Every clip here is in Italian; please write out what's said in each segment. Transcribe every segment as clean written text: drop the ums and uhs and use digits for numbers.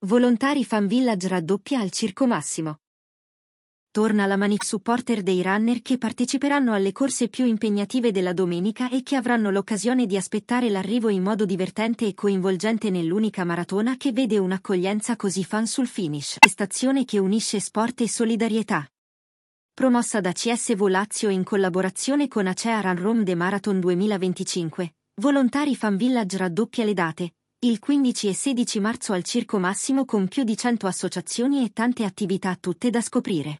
Volontari Fan Village raddoppia al Circo Massimo. Torna la manif supporter dei runner che parteciperanno alle corse più impegnative della domenica e che avranno l'occasione di aspettare l'arrivo in modo divertente e coinvolgente nell'unica maratona che vede un'accoglienza così fan sul finish. Stazione che unisce sport e solidarietà. Promossa da CSV Lazio in collaborazione con Acea Run Rome The Marathon 2025, Volontari Fan Village raddoppia le date, il 15 e 16 marzo al Circo Massimo con più di 100 associazioni e tante attività tutte da scoprire.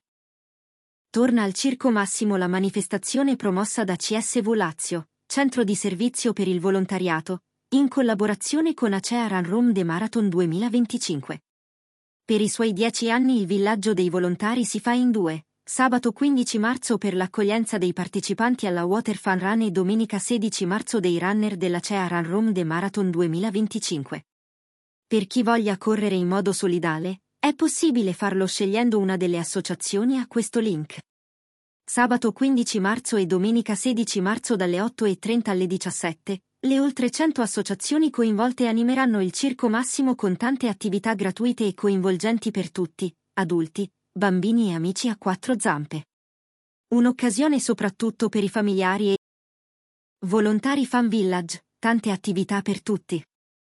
Torna al Circo Massimo la manifestazione promossa da CSV Lazio, Centro di Servizio per il Volontariato, in collaborazione con Acea Run Rome The Marathon 2025. Per i suoi 10 anni il villaggio dei volontari si fa in due, sabato 15 marzo per l'accoglienza dei partecipanti alla Water Fun Run e domenica 16 marzo dei runner dell'Acea Run Rome The Marathon 2025. Per chi voglia correre in modo solidale, è possibile farlo scegliendo una delle associazioni a questo link. Sabato 15 marzo e domenica 16 marzo dalle 8:30 alle 17, le oltre 100 associazioni coinvolte animeranno il Circo Massimo con tante attività gratuite e coinvolgenti per tutti, adulti, bambini e amici a quattro zampe. Un'occasione soprattutto per i familiari e Volontari Fan Village, tante attività per tutti.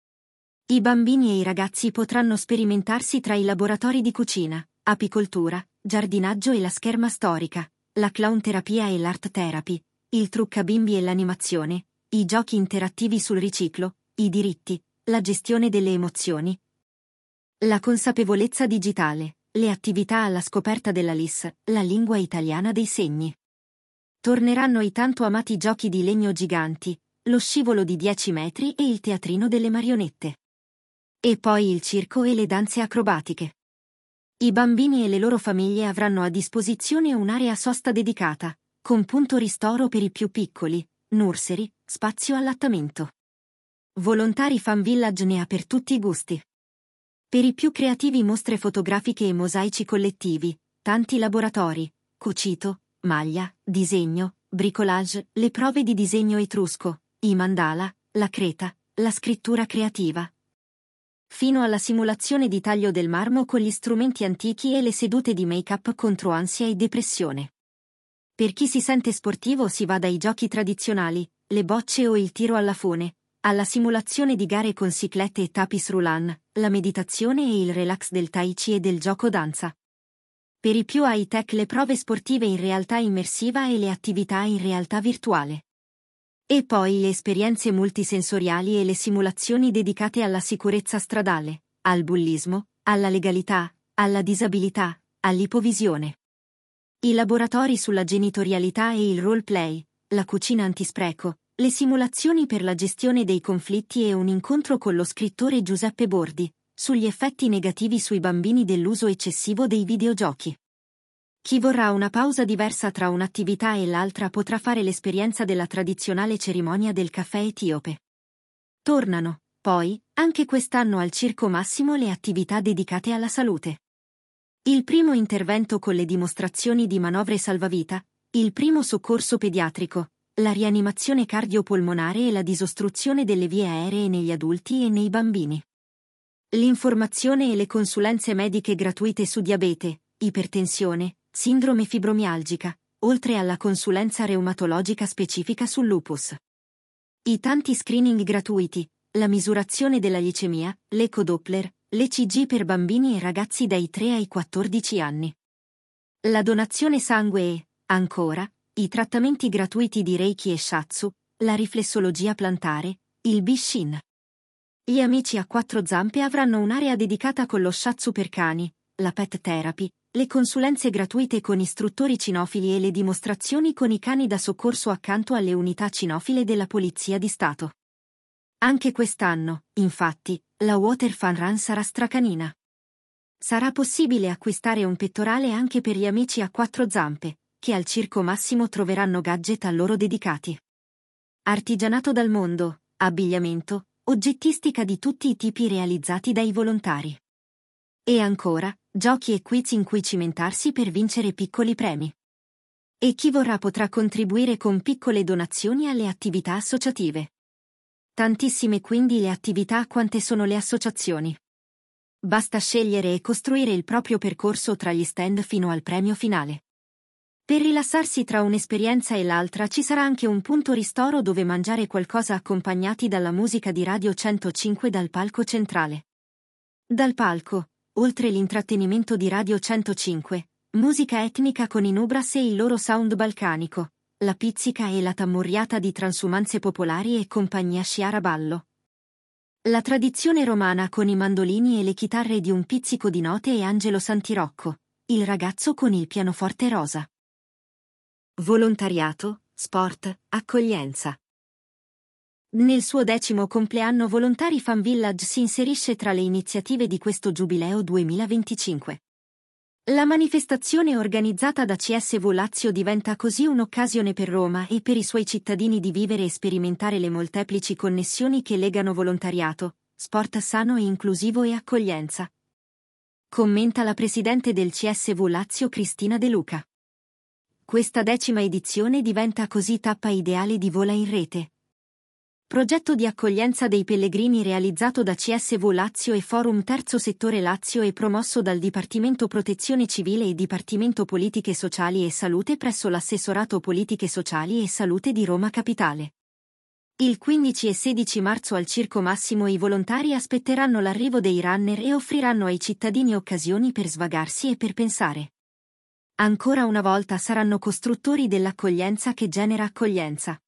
I bambini e i ragazzi potranno sperimentarsi tra i laboratori di cucina, apicoltura, giardinaggio e la scherma storica, la clown terapia e l'art therapy, il trucca bimbi e l'animazione, i giochi interattivi sul riciclo, i diritti, la gestione delle emozioni, la consapevolezza digitale, le attività alla scoperta della LIS, la lingua italiana dei segni. Torneranno i tanto amati giochi di legno giganti, lo scivolo di 10 metri e il teatrino delle marionette. E poi il circo e le danze acrobatiche. I bambini e le loro famiglie avranno a disposizione un'area sosta dedicata, con punto ristoro per i più piccoli, nursery, spazio allattamento. Volontari Fan Village ne ha per tutti i gusti. Per i più creativi mostre fotografiche e mosaici collettivi, tanti laboratori, cucito, maglia, disegno, bricolage, le prove di disegno etrusco, i mandala, la creta, la scrittura creativa. Fino alla simulazione di taglio del marmo con gli strumenti antichi e le sedute di make-up contro ansia e depressione. Per chi si sente sportivo si va dai giochi tradizionali, le bocce o il tiro alla fune, alla simulazione di gare con ciclette e tapis roulant, la meditazione e il relax del tai chi e del gioco danza. Per i più high-tech le prove sportive in realtà immersiva e le attività in realtà virtuale. E poi le esperienze multisensoriali e le simulazioni dedicate alla sicurezza stradale, al bullismo, alla legalità, alla disabilità, all'ipovisione. I laboratori sulla genitorialità e il roleplay, la cucina antispreco, le simulazioni per la gestione dei conflitti e un incontro con lo scrittore Giuseppe Bordi, sugli effetti negativi sui bambini dell'uso eccessivo dei videogiochi. Chi vorrà una pausa diversa tra un'attività e l'altra potrà fare l'esperienza della tradizionale cerimonia del caffè etiope. Tornano, poi, anche quest'anno al Circo Massimo le attività dedicate alla salute. Il primo intervento con le dimostrazioni di manovre salvavita, il primo soccorso pediatrico, la rianimazione cardiopolmonare e la disostruzione delle vie aeree negli adulti e nei bambini. L'informazione e le consulenze mediche gratuite su diabete, ipertensione, sindrome fibromialgica, oltre alla consulenza reumatologica specifica sul lupus. I tanti screening gratuiti, la misurazione della glicemia, l'ecodoppler, l'ECG per bambini e ragazzi dai 3 ai 14 anni. La donazione sangue e, ancora, i trattamenti gratuiti di Reiki e Shatsu, la riflessologia plantare, il Bishin. Gli amici a quattro zampe avranno un'area dedicata con lo Shatsu per cani, la pet therapy, le consulenze gratuite con istruttori cinofili e le dimostrazioni con i cani da soccorso accanto alle unità cinofile della Polizia di Stato. Anche quest'anno, infatti, la Water Fun Run sarà stracanina. Sarà possibile acquistare un pettorale anche per gli amici a quattro zampe, che al Circo Massimo troveranno gadget a loro dedicati. Artigianato dal mondo, abbigliamento, oggettistica di tutti i tipi realizzati dai volontari. E ancora, giochi e quiz in cui cimentarsi per vincere piccoli premi. E chi vorrà potrà contribuire con piccole donazioni alle attività associative. Tantissime quindi le attività quante sono le associazioni. Basta scegliere e costruire il proprio percorso tra gli stand fino al premio finale. Per rilassarsi tra un'esperienza e l'altra ci sarà anche un punto ristoro dove mangiare qualcosa accompagnati dalla musica di Radio 105 dal palco centrale. Dal palco, oltre l'intrattenimento di Radio 105, musica etnica con i Nubras e il loro sound balcanico, la pizzica e la tammurriata di transumanze popolari e compagnia Sciaraballo. La tradizione romana con i mandolini e le chitarre di un pizzico di note e Angelo Santirocco, il ragazzo con il pianoforte rosa. Volontariato, sport, accoglienza. Nel suo 10° compleanno Volontari Fan Village si inserisce tra le iniziative di questo Giubileo 2025. La manifestazione organizzata da CSV Lazio diventa così un'occasione per Roma e per i suoi cittadini di vivere e sperimentare le molteplici connessioni che legano volontariato, sport sano e inclusivo e accoglienza. Commenta la presidente del CSV Lazio Cristina De Luca. Questa 10ª edizione diventa così tappa ideale di Vola in Rete. Progetto di accoglienza dei pellegrini realizzato da CSV Lazio e Forum Terzo Settore Lazio e promosso dal Dipartimento Protezione Civile e Dipartimento Politiche Sociali e Salute presso l'Assessorato Politiche Sociali e Salute di Roma Capitale. Il 15 e 16 marzo al Circo Massimo i volontari aspetteranno l'arrivo dei runner e offriranno ai cittadini occasioni per svagarsi e per pensare. Ancora una volta saranno costruttori dell'accoglienza che genera accoglienza.